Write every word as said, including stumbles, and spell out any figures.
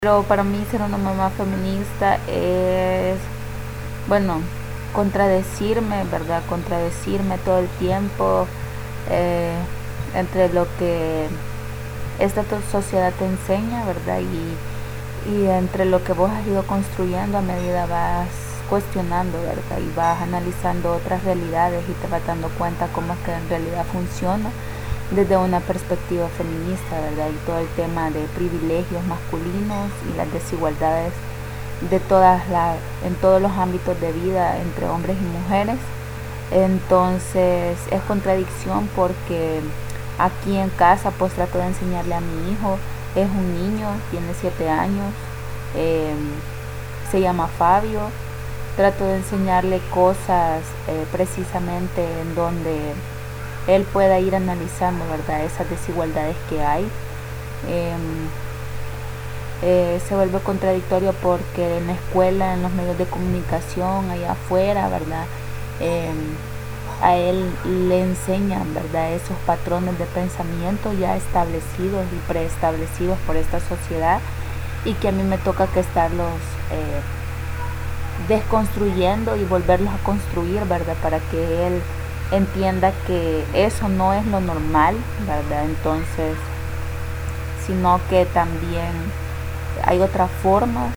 Pero para mí ser una mamá feminista es, bueno, contradecirme, ¿verdad? Contradecirme todo el tiempo eh, entre lo que esta sociedad te enseña, ¿verdad? Y, y entre lo que vos has ido construyendo a medida vas cuestionando, ¿verdad? Y vas analizando otras realidades y te vas dando cuenta cómo es que en realidad funciona desde una perspectiva feminista, ¿verdad? Y todo el tema de privilegios masculinos y las desigualdades de todas las, en todos los ámbitos de vida entre hombres y mujeres. Entonces es contradicción porque aquí en casa pues trato de enseñarle a mi hijo, es un niño, tiene siete años, eh, se llama Fabio, trato de enseñarle cosas eh, precisamente en donde él pueda ir analizando, ¿verdad?, esas desigualdades que hay. Eh, eh, se vuelve contradictorio porque en la escuela, en los medios de comunicación, allá afuera, ¿verdad?, eh, a él le enseñan, ¿verdad?, esos patrones de pensamiento ya establecidos y preestablecidos por esta sociedad y que a mí me toca que estarlos eh, desconstruyendo y volverlos a construir, ¿verdad?, para que él entienda que eso no es lo normal, ¿verdad? Entonces, sino que también hay otra forma